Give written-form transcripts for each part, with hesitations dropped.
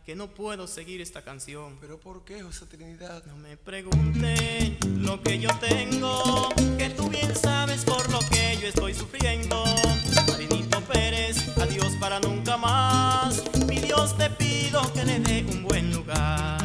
que no puedo seguir esta canción. ¿Pero por qué, José Trinidad? No me pregunte lo que yo tengo, que tú bien sabes por lo que yo estoy sufriendo. Marinito Pérez, adiós para nunca más. Mi Dios, te pido que le dé un buen lugar.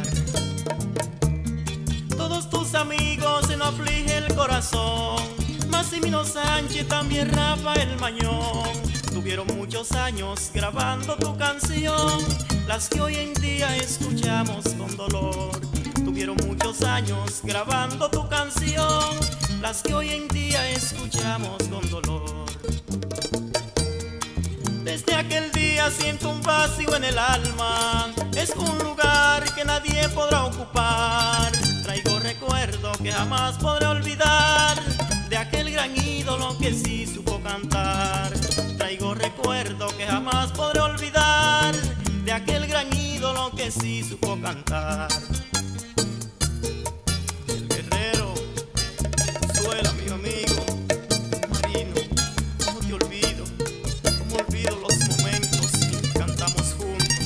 Todos tus amigos se nos aflige el corazón. Massimino Sánchez, también Rafael Mañón, tuvieron muchos años grabando tu canción, las que hoy en día escuchamos con dolor. Tuvieron muchos años grabando tu canción, las que hoy en día escuchamos con dolor. Desde aquel día siento un vacío en el alma, es un lugar que nadie podrá ocupar. Traigo recuerdo que jamás podré olvidar, de aquel gran ídolo que sí supo cantar. Traigo recuerdo que jamás podré olvidar, de aquel gran ídolo que sí supo cantar. El guerrero Suela, mi amigo Marino, no te olvido, no olvido los momentos que cantamos juntos.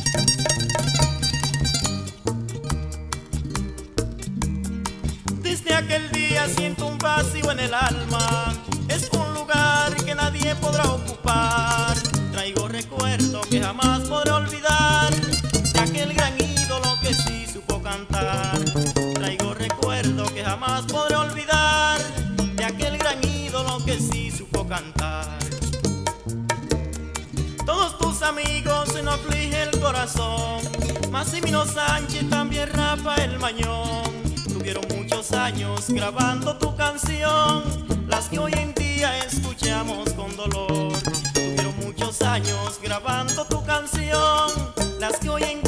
Desde aquel día siento un vacío en el alma, es un lugar que nadie podrá ocupar. Traigo recuerdo que jamás podré olvidar, de aquel gran ídolo que sí supo cantar. Traigo recuerdo que jamás podré olvidar, de aquel gran ídolo que sí supo cantar. Todos tus amigos se nos aflige el corazón, Massimino Sánchez, también Rafael Mañón, tuvieron muchos años grabando tu canción, las que hoy en día escuchamos con dolor. Tuvieron muchos años grabando tu canción, las que hoy en